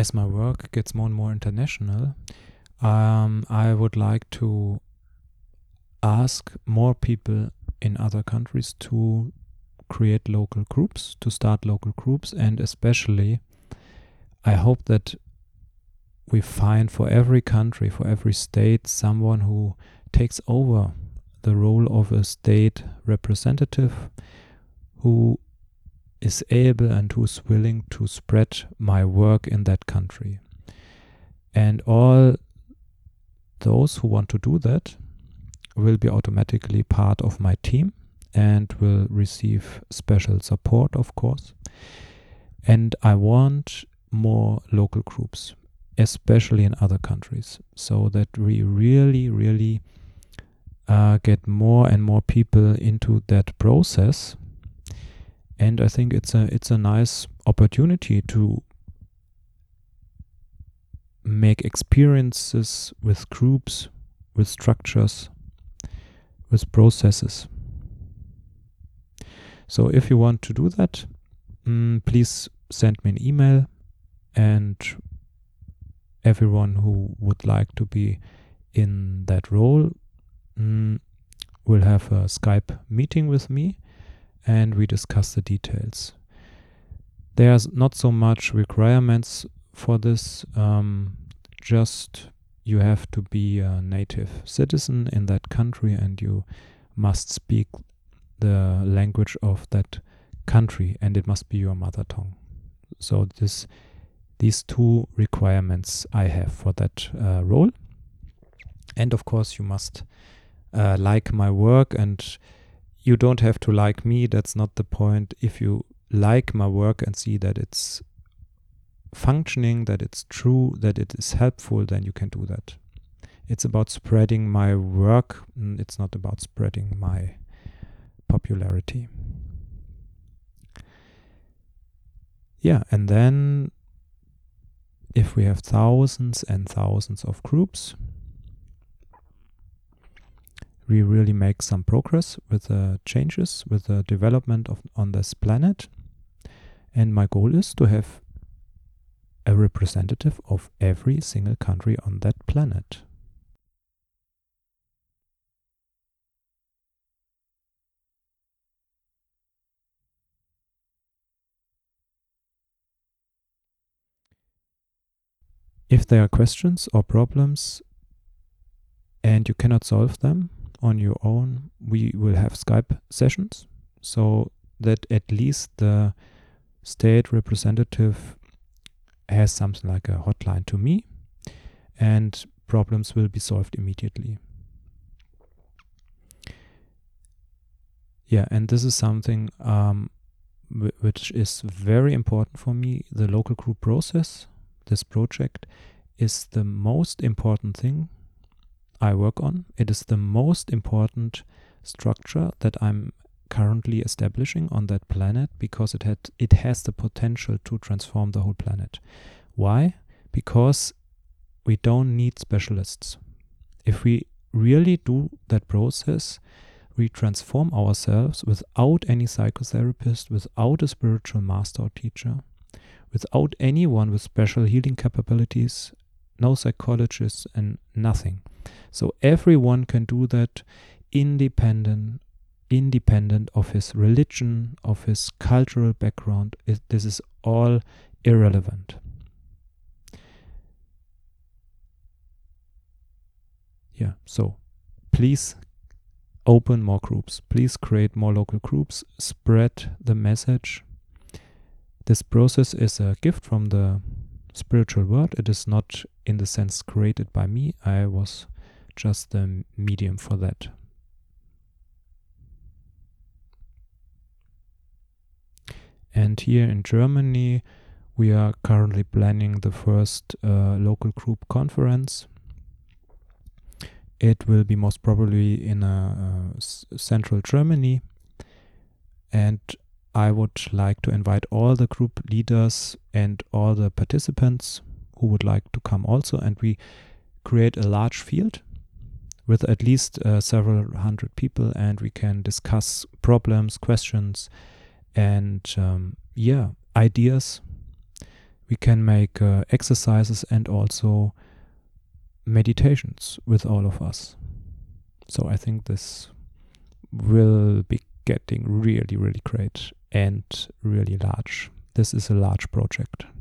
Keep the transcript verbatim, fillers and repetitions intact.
as my work gets more and more international, um, I would like to ask more people in other countries to create local groups, to start local groups, and especially I hope that we find for every country, for every state, someone who takes over the role of a state representative, who is able and who's willing to spread my work in that country. And all those who want to do that will be automatically part of my team and will receive special support, of course. And I want more local groups, especially in other countries, so that we really, really uh, get more and more people into that process. And I think it's a it's a nice opportunity to make experiences with groups, with structures, with processes. So if you want to do that, mm, please send me an email, and everyone who would like to be in that role mm, will have a Skype meeting with me, and we discuss the details. There's not so much requirements for this, um, just you have to be a native citizen in that country and you must speak the language of that country, and it must be your mother tongue. So this these two requirements I have for that uh, role. And of course you must uh, like my work, and you don't have to like me, that's not the point. If you like my work and see that it's functioning, that it's true, that it is helpful, then you can do that. It's about spreading my work, it's not about spreading my popularity. Yeah, and then if we have thousands and thousands of groups, we really make some progress with the changes, with the development of on this planet. And my goal is to have a representative of every single country on that planet. If there are questions or problems and you cannot solve them on your own, we will have Skype sessions so that at least the state representative has something like a hotline to me and problems will be solved immediately. Yeah, and this is something um, w- which is very important for me. The local group process, this project, is the most important thing I work on. It is the most important structure that I'm currently establishing on that planet, because it had it has the potential to transform the whole planet. Why? Because we don't need specialists. If we really do that process, we transform ourselves without any psychotherapist, without a spiritual master or teacher, without anyone with special healing capabilities, no psychologists and nothing. So everyone can do that independent, independent of his religion, of his cultural background. It, this is all irrelevant. Yeah, so please open more groups. Please create more local groups. Spread the message. This process is a gift from the spiritual world. It is not in the sense created by me. I was just the medium for that. And here in Germany, we are currently planning the first uh, local group conference. It will be most probably in a, uh, s- central Germany, and I would like to invite all the group leaders and all the participants who would like to come also, and we create a large field with at least uh, several hundred people, and we can discuss problems, questions, and um, yeah, ideas. we can make uh, exercises and also meditations with all of us. So I think this will be getting really, really great and really large. This is a large project.